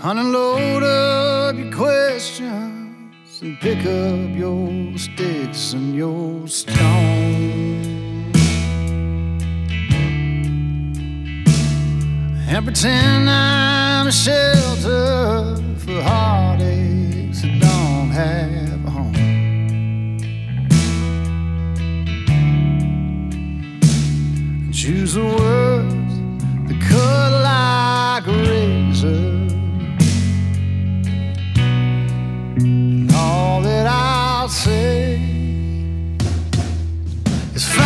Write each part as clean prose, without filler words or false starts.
Unload up your questions and pick up your sticks and your stones and pretend I'm a shelter for heartaches that don't have a home. And choose the words that cut like a razor. I'll say is far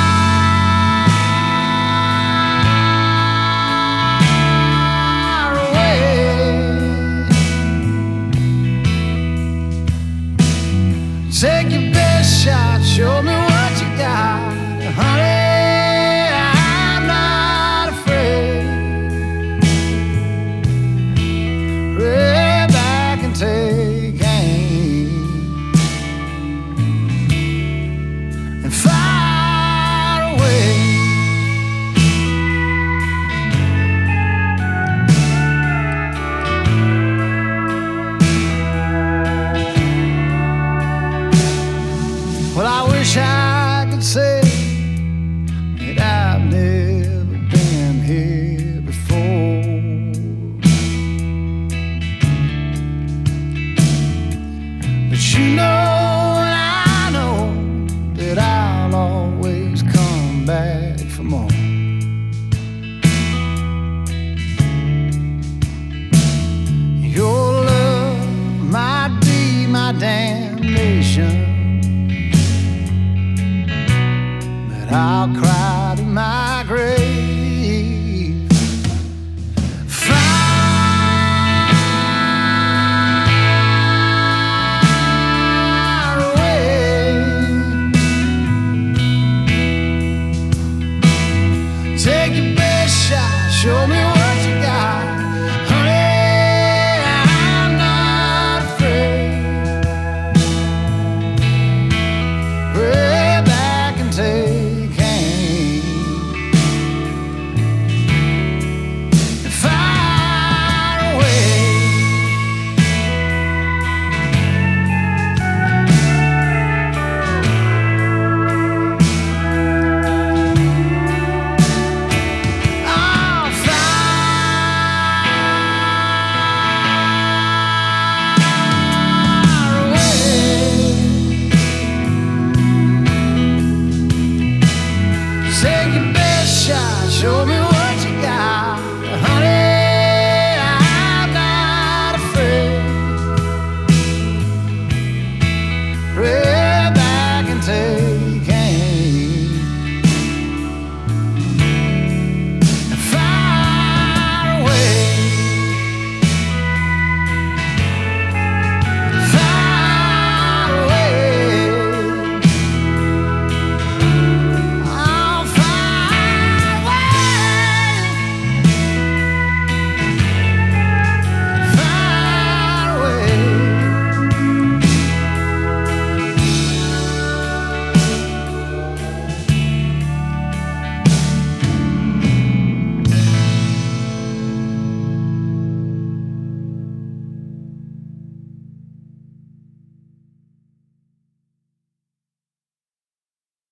away. Take your best shot, show me what you got, honey. I'm not afraid. Right back and take aim. Well, I wish I could say that I've never been here before, but you know and I know that I'll always come back for more. Your love might be my damnation, I'll cry to my